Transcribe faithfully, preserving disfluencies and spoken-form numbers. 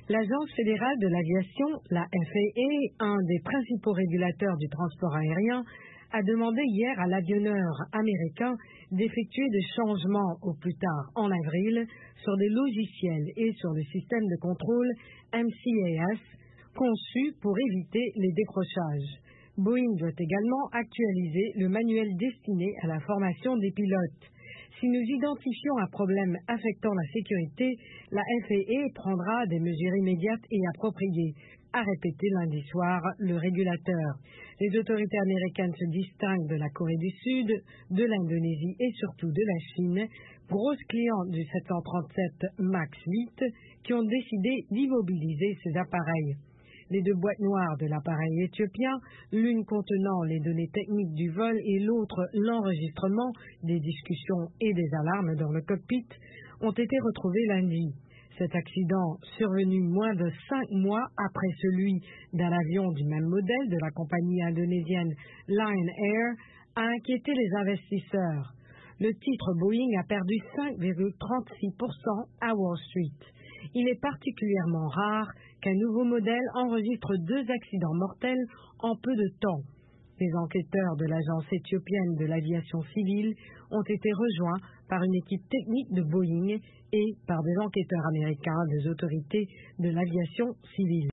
L'Agence fédérale de l'aviation, la F A A, un des principaux régulateurs du transport aérien, a demandé hier à l'avionneur américain d'effectuer des changements au plus tard en avril sur des logiciels et sur le système de contrôle M C A S conçus pour éviter les décrochages. Boeing doit également actualiser le manuel destiné à la formation des pilotes. Si nous identifions un problème affectant la sécurité, la F A A prendra des mesures immédiates et appropriées, a répété lundi soir le régulateur. Les autorités américaines se distinguent de la Corée du Sud, de l'Indonésie et surtout de la Chine, grosses clientes du sept cent trente-sept MAX huit, qui ont décidé d'immobiliser ces appareils. Les deux boîtes noires de l'appareil éthiopien, l'une contenant les données techniques du vol et l'autre l'enregistrement des discussions et des alarmes dans le cockpit, ont été retrouvées lundi. Cet accident, survenu moins de cinq mois après celui d'un avion du même modèle de la compagnie indonésienne Lion Air, a inquiété les investisseurs. Le titre Boeing a perdu cinq virgule trente-six pour cent à Wall Street. Il est particulièrement rare qu'un nouveau modèle enregistre deux accidents mortels en peu de temps. Les enquêteurs de l'agence éthiopienne de l'aviation civile ont été rejoints par une équipe technique de Boeing et par des enquêteurs américains des autorités de l'aviation civile.